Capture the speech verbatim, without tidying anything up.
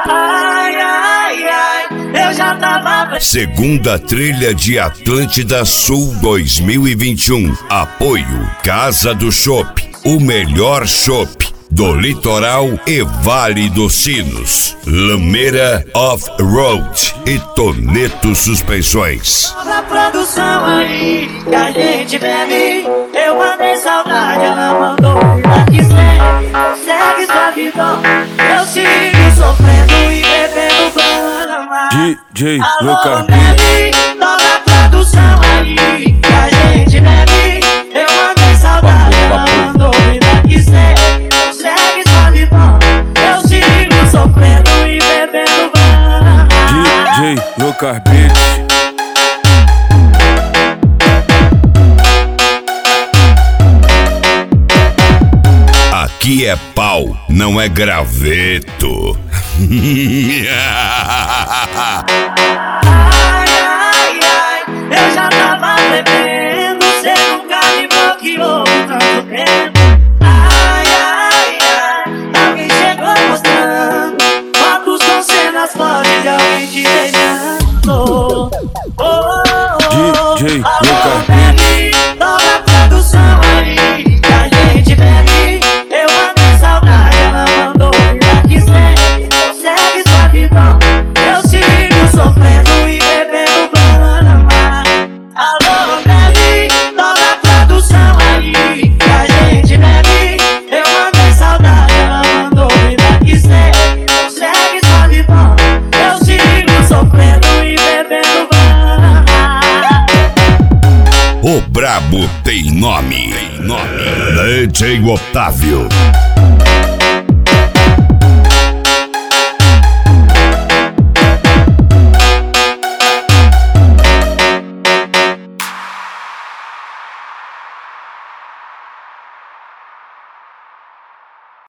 Ai, ai, ai, eu já tava... Segunda trilha de Atlântida Sul dois mil e vinte e um. Apoio Casa do Chopp, o melhor chopp do litoral e Vale dos Sinos. Lameira Off-Road e Toneto Suspensões. A produção aí que a gente bebe, eu mandei saudade, ela mandou que segue, segue sua vida. Eu sigo sofrendo e bebendo Brahma. D J Lucas bebe, toda a produção aí que a gente bebe, eu mandei saudade, ela mandou que segue, segue sua vida. Eu sigo sofrendo e bebendo Brahma. D J Lucas Beats. Aqui é pau, não é graveto. Ai, ai, ai, eu já tava bebendo, cê nunca me bloqueou tanto tempo. Ai, ai, ai, alguém chegou mostrando fotos com cenas fortes de alguém te beijando. Oh, oh, oh, D J alô, Lucas baby, toda a produção aí que a gente bebe, eu mandei saudade, ela mandou que segue, segue sua vida. Eu sigo sofrendo e bebendo Brahma. Alô, baby, toda a produção aí que a gente bebe, eu mandei saudade, ela mandou que segue, segue sua vida. Eu sigo sofrendo e bebendo Brahma. O brabo tem nome. Tem nome. D J Otávio.